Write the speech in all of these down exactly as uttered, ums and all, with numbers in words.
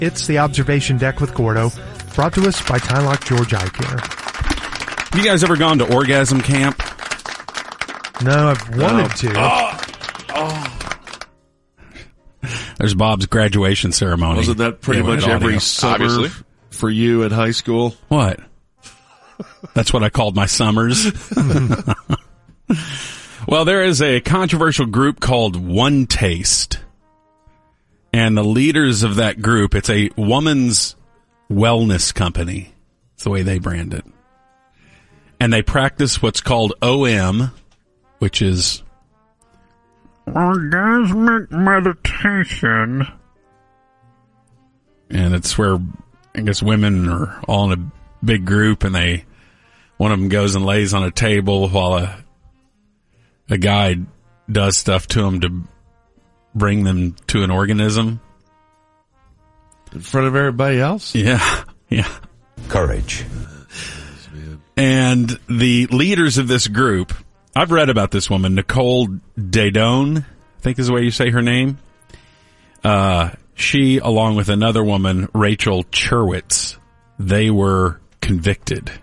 It's the Observation Deck with Gordo, brought to us by Tylock George Eye Care. Have you guys ever gone to orgasm camp? No, I've wanted oh. to. Oh. Oh. There's Bob's graduation ceremony. Wasn't that pretty much every audio. summer Obviously. for you in high school? What? That's what I called my summers. Well, there is a controversial group called One Taste. And the leaders of that group, it's a woman's wellness company. It's the way they brand it. And they practice what's called O M, which is orgasmic meditation. And it's where, I guess, women are all in a big group, and they, one of them goes and lays on a table while a, a guy does stuff to them to bring them to an organism. In front of everybody else? Yeah, yeah. Courage. And the leaders of this group, I've read about this woman, Nicole Daedone, I think is the way you say her name. Uh, she, along with another woman, Rachel Cherwitz, they were convicted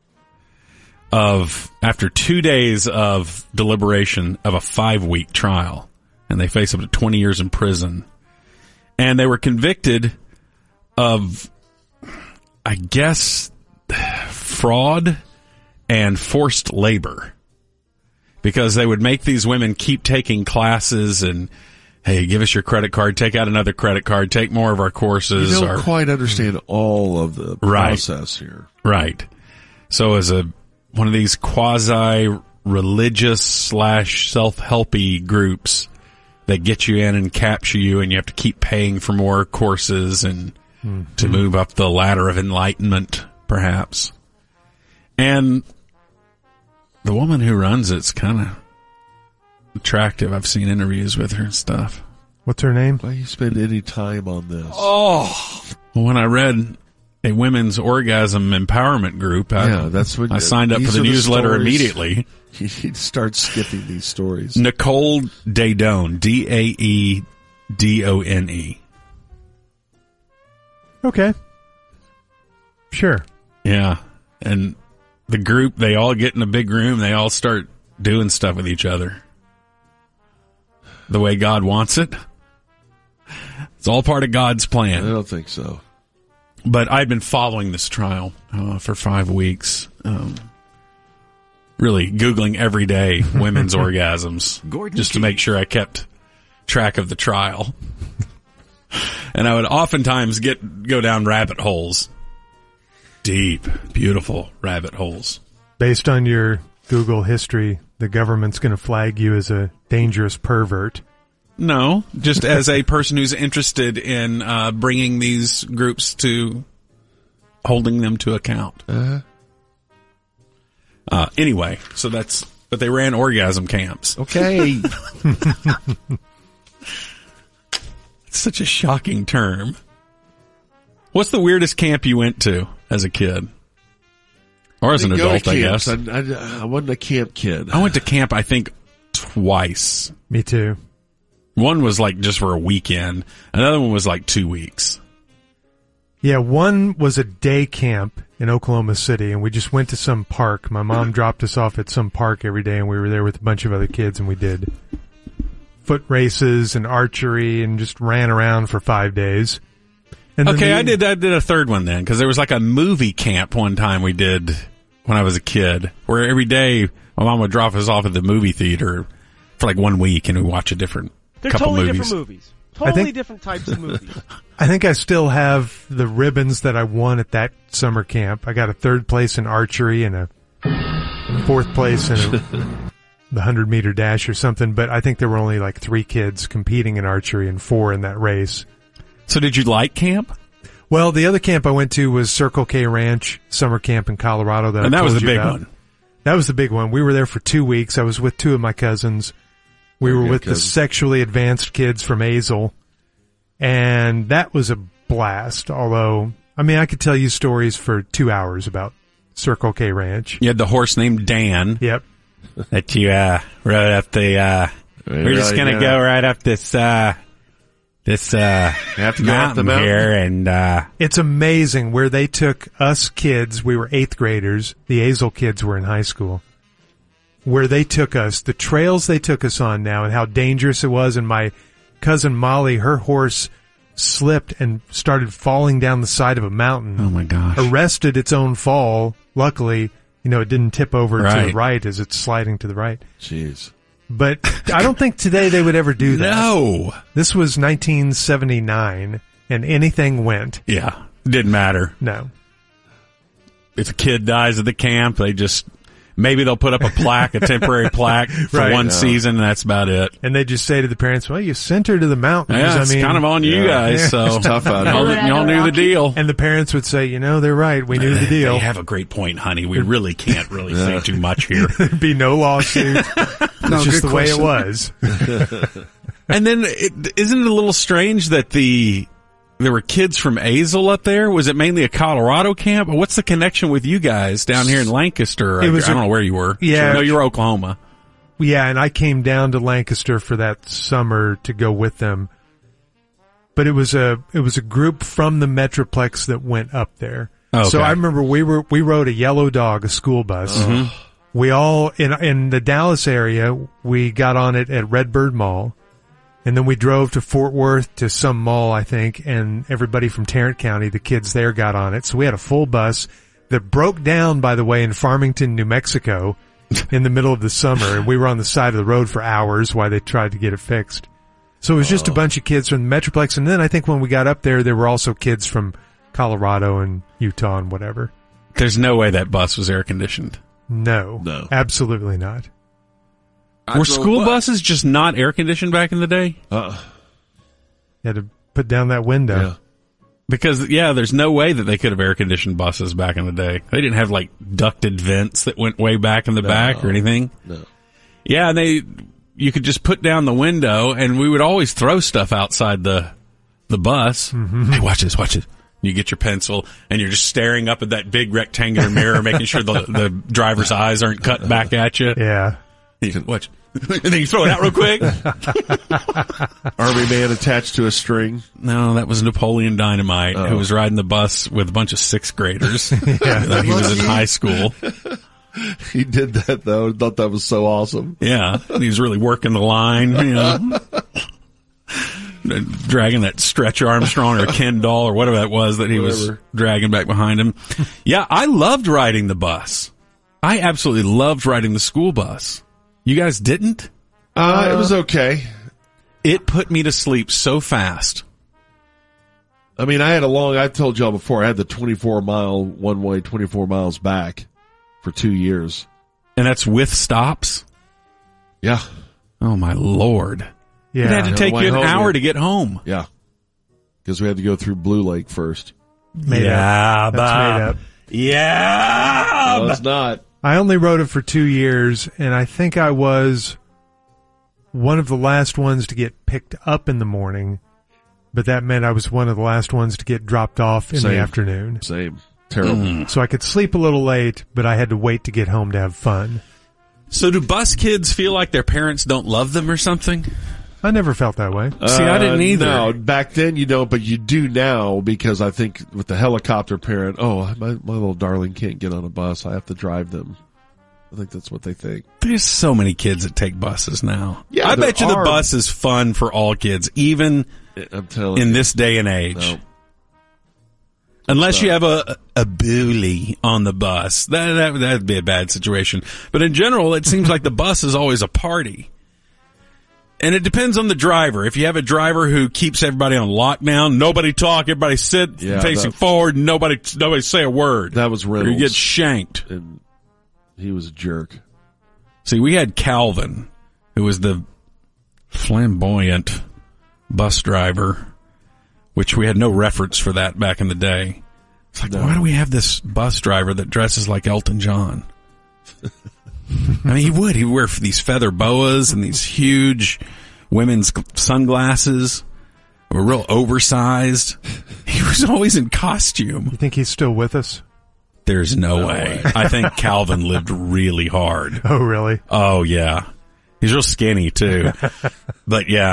of, after two days of deliberation, of a five-week trial. And they face up to twenty years in prison. And they were convicted of, I guess, fraud and forced labor. Because they would make these women keep taking classes and, hey, give us your credit card, take out another credit card, take more of our courses. You don't or, quite understand all of the process right, here. Right. So as a one of these quasi-religious slash self-helpy groups that get you in and capture you, and you have to keep paying for more courses and mm-hmm. to move up the ladder of enlightenment, perhaps. And the woman who runs it's kind of attractive. I've seen interviews with her and stuff. What's her name? Why you spend any time on this? Oh, well, when I read a women's orgasm empowerment group, I, yeah, that's what, I signed up for the newsletter stories. immediately. You need to start skipping these stories. Nicole Daedone, D A E D O N E. Okay. Sure. Yeah. And the group, they all get in a big room. They all start doing stuff with each other. The way God wants it. It's all part of God's plan. I don't think so. But I've been following this trial uh, for five weeks. Um, really Googling every day women's orgasms Gordon just to Key. make sure I kept track of the trial. And I would oftentimes get go down rabbit holes. Deep, beautiful rabbit holes. Based on your Google history, the government's going to flag you as a dangerous pervert. No, just as a person who's interested in uh, bringing these groups to holding them to account. Uh-huh. Uh, anyway, so that's, but they ran orgasm camps. Okay. It's such a shocking term. What's the weirdest camp you went to as a kid? Or as an adult, I guess. I, I, I wasn't a camp kid. I went to camp, I think, twice. Me too. One was like just for a weekend. Another one was like two weeks. Yeah, one was a day camp in Oklahoma City, and we just went to some park. My mom dropped us off at some park every day, and we were there with a bunch of other kids, and we did foot races and archery and just ran around for five days. And okay, the, I did I did a third one then, because there was like a movie camp one time we did when I was a kid, where every day my mom would drop us off at the movie theater for like one week, and we watch a different They're couple totally movies. different movies. Totally think- different types of movies. I think I still have the ribbons that I won at that summer camp. I got a third place in archery and a fourth place in a, the hundred meter dash or something, but I think there were only like three kids competing in archery and four in that race. So did you like camp? Well, the other camp I went to was Circle K Ranch summer camp in Colorado. That And I that was told the you big about. one. That was the big one. We were there for two weeks. I was with two of my cousins. We were Okay, with the cousins. sexually advanced kids from Azle. And that was a blast. Although, I mean, I could tell you stories for two hours about Circle K Ranch. You had the horse named Dan. Yep. That you uh, rode up the, uh, we're just Right, going to yeah. go right up this, uh, this uh, You have to go up the mountain mountain. here, and uh, It's amazing where they took us kids. We were eighth graders. The Azel kids were in high school. Where they took us, the trails they took us on now, and how dangerous it was. And my cousin Molly, her horse slipped and started falling down the side of a mountain. oh my gosh, Arrested its own fall. Luckily, you know, it didn't tip over to Right. the right as it's sliding to the right. Jeez. But I don't think today they would ever do that. no, This was nineteen seventy-nine, and anything went. yeah, didn't matter. No. If a kid dies at the camp, they just maybe they'll put up a plaque, a temporary plaque for Right. one No. season, and that's about it. And they just say to the parents, well, you sent her to the mountains. Yeah, it's I mean, kind of on you yeah. guys. So It's tough out y'all, here. y'all knew the deal. and the parents would say, you know, they're right. We knew the deal. They have a great point, honey. We really can't really say too much here. There'd be no lawsuit. It's just the way it was. And then, it, isn't it a little strange that the there were kids from Azel up there? Was it mainly a Colorado camp? What's the connection with you guys down here in Lancaster? It I, was I don't a- know where you were. Yeah. no, you were Oklahoma. Yeah, and I came down to Lancaster for that summer to go with them. But it was a it was a group from the Metroplex that went up there. Okay. So I remember we were we rode a yellow dog, a school bus. Mm-hmm. We all in in the Dallas area, we got on it at Redbird Mall. And then we drove to Fort Worth to some mall, I think, and everybody from Tarrant County, the kids there, got on it. So we had a full bus that broke down, by the way, in Farmington, New Mexico in the middle of the summer. And we were on the side of the road for hours while they tried to get it fixed. So it was just a bunch of kids from the Metroplex. And then I think when we got up there, there were also kids from Colorado and Utah and whatever. There's no way that bus was air conditioned. No. No. Absolutely not. I Were drove school by- buses just not air conditioned back in the day? Uh, You had to put down that window. yeah. Because, yeah, there's no way that they could have air conditioned buses back in the day. They didn't have like ducted vents that went way back in the back or anything. No. Yeah, and they, you could just put down the window, and we would always throw stuff outside the the bus. Mm-hmm. Hey, watch this, watch this. You get your pencil, and you're just staring up at that big rectangular mirror, making sure the the driver's eyes aren't cut back at you. Yeah. You watch, and then you throw it out real quick. Army man attached to a string. No, that was Napoleon Dynamite, Oh. who was riding the bus with a bunch of sixth graders. yeah. He was in high school. He did that though. Thought that was so awesome. Yeah, he was really working the line, you know, dragging that Stretch Armstrong or Ken Doll or whatever that was that he was Whatever. dragging back behind him. Yeah, I loved riding the bus. I absolutely loved riding the school bus. You guys didn't? Uh, it was okay. It put me to sleep so fast. I mean, I had a long, I told y'all before, I had the twenty-four mile one way, twenty-four miles back for two years. And that's with stops? Yeah. Oh, my Lord. Yeah. It had to On take the way you an home, hour yeah. to get home. Yeah. Because we had to go through Blue Lake first. Made yeah, up. That's made up. Yeah. No, it's not. I only rode it for two years, and I think I was one of the last ones to get picked up in the morning, but that meant I was one of the last ones to get dropped off in Same. the afternoon. Same. Terrible. So I could sleep a little late, but I had to wait to get home to have fun. So do bus kids feel like their parents don't love them or something? I never felt that way. See, I didn't Uh, either. No, back then you don't, but you do now because I think with the helicopter parent, oh, my, my little darling can't get on a bus. I have to drive them. I think that's what they think. There's so many kids that take buses now. Yeah, I there bet you the are. bus is fun for all kids, even I'm telling in you. this day and age. No. Unless you have a a bully on the bus, that that that'd be a bad situation. But in general, it seems like the bus is always a party. And it depends on the driver. If you have a driver who keeps everybody on lockdown, nobody talk, everybody sit Yeah, facing that- forward, nobody nobody say a word. That was or you Reynolds. get shanked. And he was a jerk. See, we had Calvin, who was the flamboyant bus driver, which we had no reference for that back in the day. It's like, No. why do we have this bus driver that dresses like Elton John? I mean, he would. He would wear these feather boas and these huge women's sunglasses. Were real oversized. He was always in costume. You think he's still with us? There's no, No way. way. I think Calvin lived really hard. Oh, really? Oh, yeah. He's real skinny, too. But, yeah,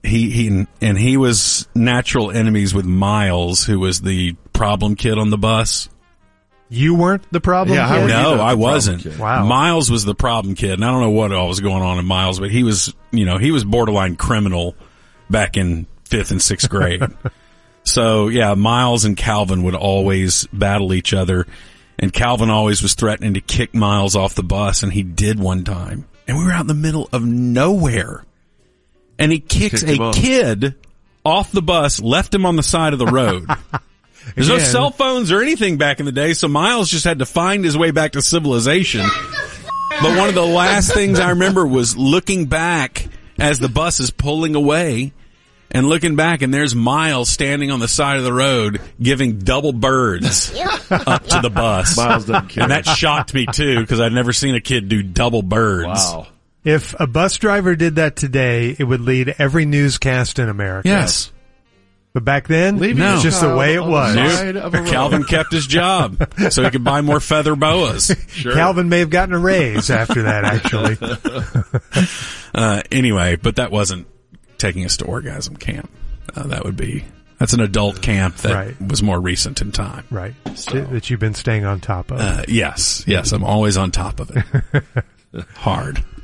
he, he, and he was natural enemies with Miles, who was the problem kid on the bus. You weren't the problem Yeah, how kid? were you No, the I problem wasn't. kid? Wow. Miles was the problem kid, and I don't know what all was going on in Miles, but he was, you know, he was borderline criminal back in fifth and sixth grade. So, yeah, Miles and Calvin would always battle each other, and Calvin always was threatening to kick Miles off the bus, and he did one time. And we were out in the middle of nowhere, and he kicks Kicked him a off. kid off the bus, left him on the side of the road. There's no Again. cell phones or anything back in the day, so Miles just had to find his way back to civilization. But one of the last things I remember was looking back as the bus is pulling away and looking back, and there's Miles standing on the side of the road giving double birds up to the bus. Miles doesn't care. And that shocked me, too, because I'd never seen a kid do double birds. Wow. If a bus driver did that today, it would lead every newscast in America. Yes. But back then, Leaving No. it's just the child way it on was. the side of a road. Calvin kept his job so he could buy more feather boas. Sure. Calvin may have gotten a raise after that, actually. Uh, anyway, but that wasn't taking us to orgasm camp. Uh, that would be, that's an adult camp that Right. was more recent in time. Right. That you've been staying on top of. Uh, yes, yes, I'm always on top of it. Hard.